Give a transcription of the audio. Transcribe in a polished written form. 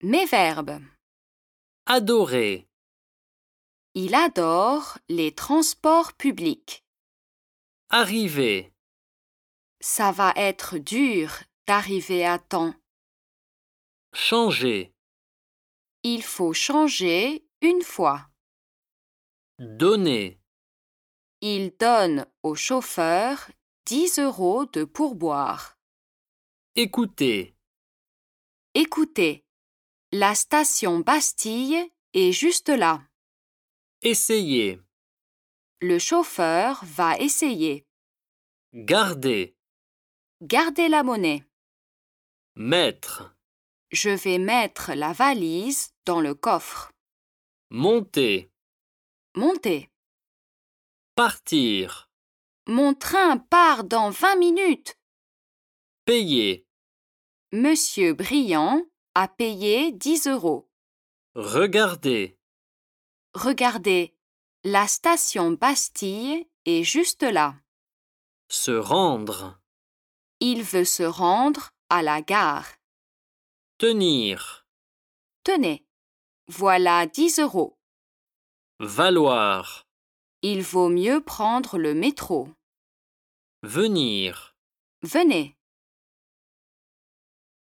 Mes verbes. Adorer. Il adore les transports publics. Arriver. Ça va être dur d'arriver à temps. Changer. Il faut changer une fois. Donner. Il donne au chauffeur 10 € de pourboire. Écouter. Écoutez, la station Bastille est juste là. Essayer. Le chauffeur va essayer. Garder. Gardez la monnaie. Mettre. Je vais mettre la valise dans le coffre. Monter. Montez. Partir. Mon train part dans 20 minutes. Payer. Monsieur Briand a payé 10 €. Regarder. Regardez, la station Bastille est juste là. Se rendre. Il veut se rendre à la gare. Tenir. Tenez, voilà 10 €. Valoir. Il vaut mieux prendre le métro. Venir. Venez.